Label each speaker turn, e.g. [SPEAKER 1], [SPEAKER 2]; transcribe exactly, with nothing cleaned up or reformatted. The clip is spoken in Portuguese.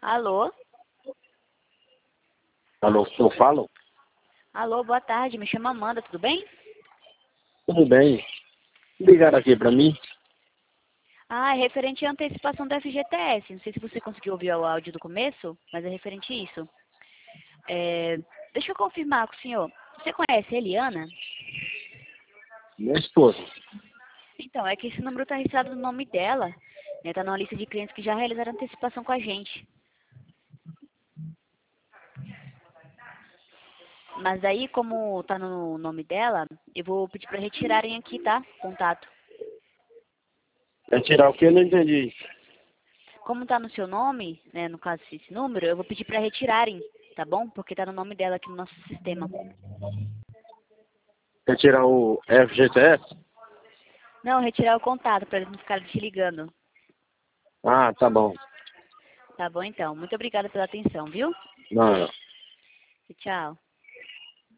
[SPEAKER 1] Alô?
[SPEAKER 2] Alô, eu falo?
[SPEAKER 1] Alô, boa tarde. Me chamo Amanda, tudo bem?
[SPEAKER 2] Tudo bem. Ligaram aqui pra mim?
[SPEAKER 1] Ah, é referente à antecipação do F G T S. Não sei se você conseguiu ouvir o áudio do começo, mas é referente a isso. É, deixa eu confirmar com o senhor. Você conhece a Eliana?
[SPEAKER 2] Minha esposa.
[SPEAKER 1] Então, é que esse número está registrado no nome dela. Está numa lista de clientes que já realizaram antecipação com a gente. Mas aí, como está no nome dela, eu vou pedir para retirarem aqui, tá? Contato.
[SPEAKER 2] Quer tirar o que? Eu não entendi.
[SPEAKER 1] Como está no seu nome, né, no caso esse número, eu vou pedir para retirarem, tá bom? Porque está no nome dela aqui no nosso sistema.
[SPEAKER 2] Quer tirar o F G T S?
[SPEAKER 1] Não, retirar o contato para eles não ficarem te ligando.
[SPEAKER 2] Ah, tá bom.
[SPEAKER 1] Tá bom, então. Muito obrigada pela atenção, viu?
[SPEAKER 2] Não, não.
[SPEAKER 1] Tchau.